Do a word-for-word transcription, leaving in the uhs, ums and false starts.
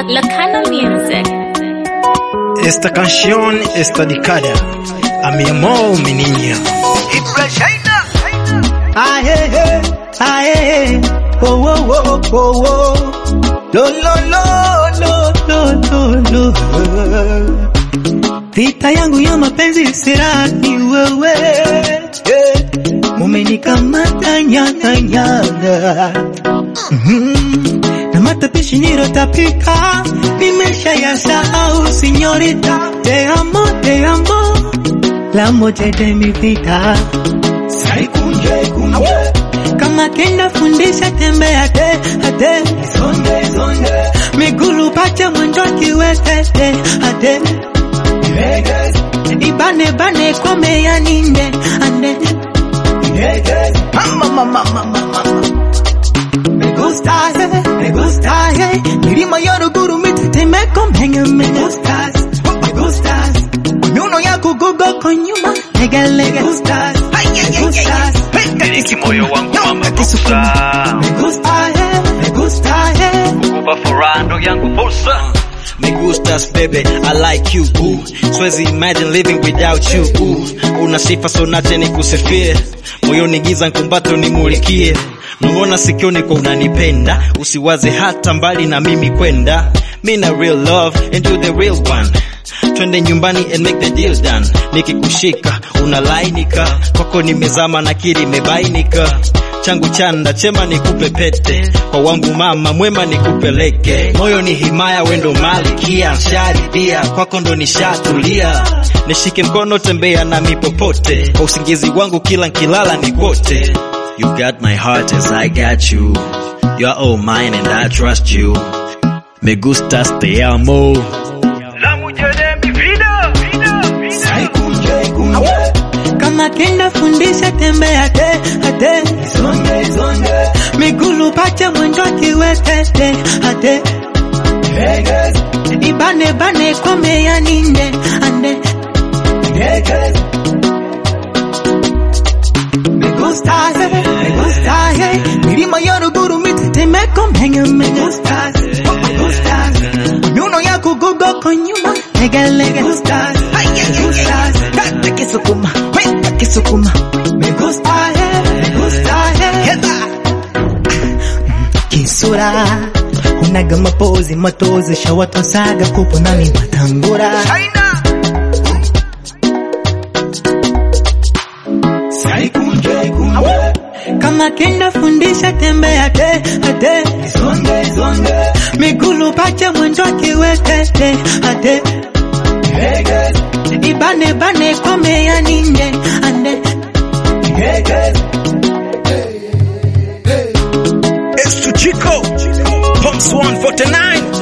Locano Music. Esta canción está dedicada a mi amor, mi niña. Ay, eh, ay, eh, oh, oh, oh, oh, oh. Lo, lo, lo, lo, lo, lo, lo. Vita yangu ya mapenzi sira ni wewe, yeah. Umenikamata nyanga nyanga, mm-hmm. Na matapishi nilotapika nimesha yasahau, señorita. Te amo, te amo, l'amore de mi vida. Sai kunje kunje, kama kenda fundisha tembea te ate, zonde zonde, migulu pacha mwendo kiwete te ate. Ibane bane kome ya ninde ande. Mama mama mama mama. Me gusta eh, me gusta eh. Milima yoru guru mitete me komenge. Me gustas, me gustas. Miuno yako gugo konyuma. Lega lega. Me gustas, me gustas. Niki moyo wangu mama gusta. Me gusta eh, me gusta eh. Kukupa furaha ndo yangu fursa. Me gustas baby, I like you, ooh. Siwezi imagine living without you, ooh. Una sifa so nache nikusifie, moyoni giza nkumbato nimulikie. Nungona sikioni kwa unanipenda, usiwaze hata mbali na mimi kwenda. Mina real love and you the real one. Twende nyumbani and make the deal done. Nikikushika unalainika, kwako nimezama na kiri mebainika. Changu chanda chema nikupe pete, kwa wangu mama mwema nikupeleke. Moyo ni himaya wendo malikia, sharidhia kwako ndo nishatulia. Nishike mkono tembea na mipopote, kwa usingizi wangu kila nkilala nikote. You got my heart as I got you, you are all mine and I trust you. Me gustas, te amo. La mujer de mi vida, vida, vida. Sai kunje kunje, kama kenda fundisha tembea te ate. Zonde zonde, migulu pacha mwendo kiwete te ate. Ibane bane kome ya ninde ande. Me gusta eh, me gusta eh. Milima yoru guru mitete me komenge. Me gustas, me gustas. Miuno yako gugo konyuma. Lega lega. Me gustas, me gustas. Kata kisukuma, kata kisukuma. Me gusta eh, me gusta eh. Kisura, unaga mapozi matozi shawato saga kupo nami matangura. Sai kunje kunje, kama kenda fundisha tembea te ate. Zonde zonde, migulu pacha mwendo kiwete te ate. Ibane bane kome ya ninde ande. It's to Chico, Pumps one forty-nine.